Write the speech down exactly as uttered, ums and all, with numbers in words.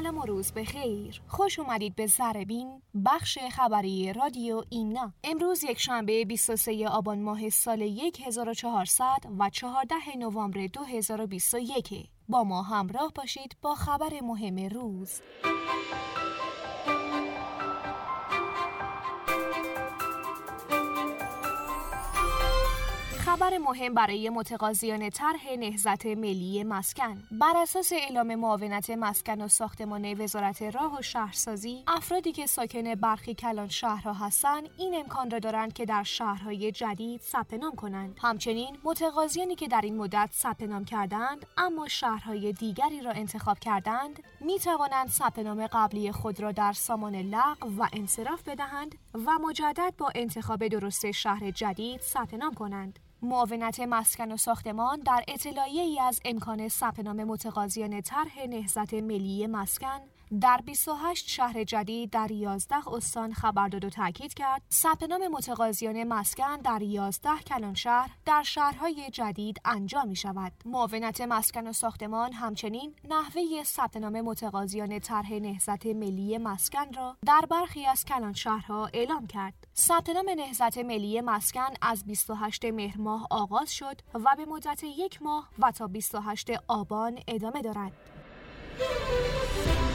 شب و روز بخیر. خوش اومدید به ذره‌بین، بخش خبری رادیو ایمنا. امروز یک شنبه بیست و سوم آبان ماه سال هزار و چهارصد و چهاردهم نوامبر دو هزار و بیست و یک. با ما همراه باشید با خبر مهم روز. خبر مهم برای متقاضیان طرح نهضت ملی مسکن. بر اساس اعلام معاونت مسکن و ساختمان وزارت راه و شهرسازی، افرادی که ساکن برخی کلان شهرها هستند این امکان را دارند که در شهرهای جدید ثبت نام کنند. همچنین متقاضیانی که در این مدت ثبت نام کردند اما شهرهای دیگری را انتخاب کردند می توانند ثبت نام قبلی خود را در سامان لغو و انصراف بدهند و مجدد با انتخاب درست شهر جدید ثبت نام کنند. معاونت مسکن و ساختمان در اطلاعیه‌ای از امکان ثبت نام متقاضیان طرح نهضت ملی مسکن در بیست و هشت شهر جدید در یازده استان خبر داد و تاکید کرد ثبت نام متقاضیان مسکن در یازده کلان شهر در شهرهای جدید انجام می شود. معاونت مسکن و ساختمان همچنین نحوه ثبت نام متقاضیان طرح نهضت ملی مسکن را در برخی از کلان شهرها اعلام کرد. ثبت نام نهضت ملی مسکن از بیست و هشتم مهر ماه آغاز شد و به مدت یک ماه و تا بیست و هشتم آبان ادامه دارد.